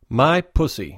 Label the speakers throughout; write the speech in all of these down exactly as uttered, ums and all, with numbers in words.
Speaker 1: My pussy.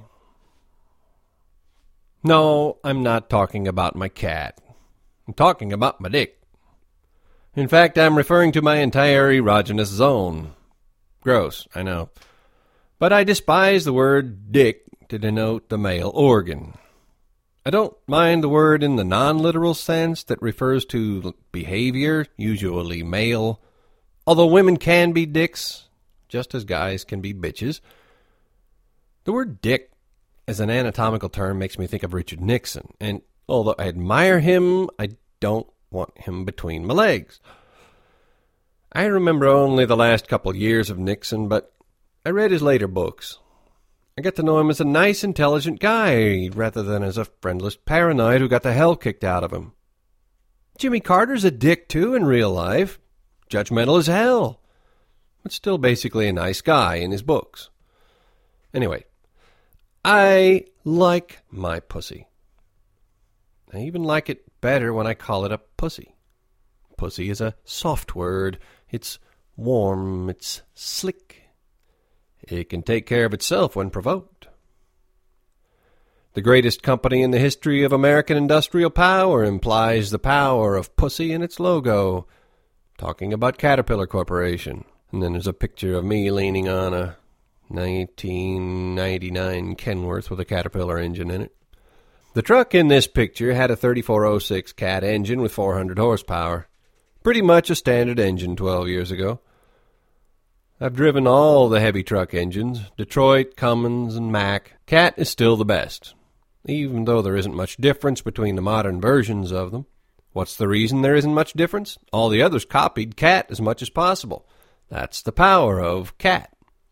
Speaker 1: No, I'm not talking about my cat. I'm talking about my dick. In fact, I'm referring to my entire erogenous zone. Gross, I know. But I despise the word dick to denote the male organ. I don't mind the word in the non-literal sense that refers to behavior, usually male, although women can be dicks, just as guys can be bitches. The word dick as an anatomical term makes me think of Richard Nixon, and although I admire him, I don't want him between my legs. I remember only the last couple years of Nixon, but I read his later books. I got to know him as a nice, intelligent guy, rather than as a friendless paranoid who got the hell kicked out of him. Jimmy Carter's a dick, too, in real life. Judgmental as hell. But still basically a nice guy in his books. Anyway, I like my pussy. I even like it better when I call it a pussy. Pussy is a soft word. It's warm. It's slick. It can take care of itself when provoked. The greatest company in the history of American industrial power implies the power of pussy in its logo. Talking about Caterpillar Corporation. And then there's a picture of me leaning on a nineteen ninety-nine Kenworth with a Caterpillar engine in it. The truck in this picture had a thirty-four oh six Cat engine with four hundred horsepower. Pretty much a standard engine twelve years ago. I've driven all the heavy truck engines, Detroit, Cummins, and Mack. Cat is still the best, even though there isn't much difference between the modern versions of them. What's the reason there isn't much difference? All the others copied Cat as much as possible. That's the power of Cat.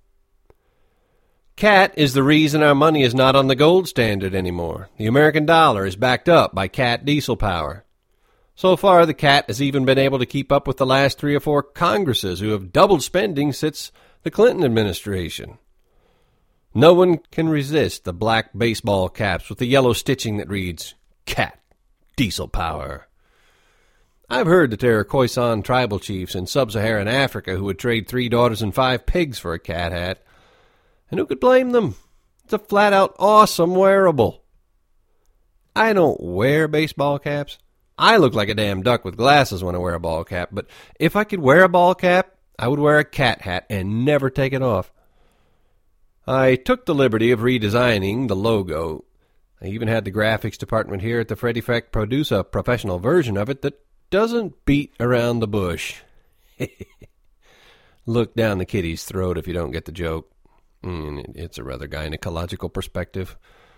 Speaker 1: Cat is the reason our money is not on the gold standard anymore. The American dollar is backed up by Cat diesel power. So far, the Cat has even been able to keep up with the last three or four Congresses who have doubled spending since the Clinton administration. No one can resist the black baseball caps with the yellow stitching that reads, Cat diesel power. I've heard that there are Khoisan tribal chiefs in sub-Saharan Africa who would trade three daughters and five pigs for a cat hat. And who could blame them? It's a flat-out awesome wearable. I don't wear baseball caps. I look like a damn duck with glasses when I wear a ball cap, but if I could wear a ball cap, I would wear a cat hat and never take it off. I took the liberty of redesigning the logo. I even had the graphics department here at the Freddy Feck produce a professional version of it that doesn't beat around the bush. Look down the kitty's throat if you don't get the joke. Mm, it's a rather gynecological perspective.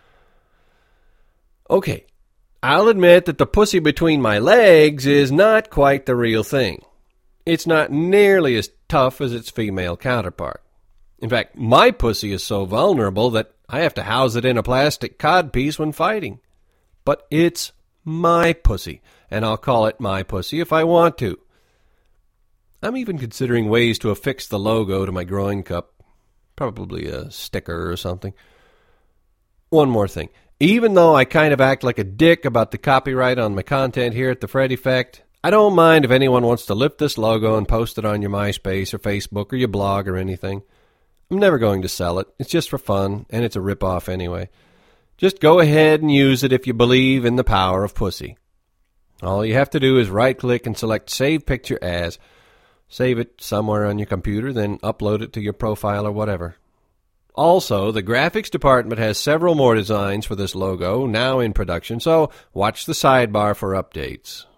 Speaker 1: Okay, I'll admit that the pussy between my legs is not quite the real thing. It's not nearly as tough as its female counterpart. In fact, my pussy is so vulnerable that I have to house it in a plastic codpiece when fighting. But it's my pussy, and I'll call it my pussy if I want to. I'm even considering ways to affix the logo to my groin cup. Probably a sticker or something. One more thing. Even though I kind of act like a dick about the copyright on my content here at the Freddy Feck, I don't mind if anyone wants to lift this logo and post it on your MySpace or Facebook or your blog or anything. I'm never going to sell it. It's just for fun, and it's a rip-off anyway. Just go ahead and use it if you believe in the power of pussy. All you have to do is right-click and select Save Picture As. Save it somewhere on your computer, then upload it to your profile or whatever. Also, the graphics department has several more designs for this logo now in production, so watch the sidebar for updates.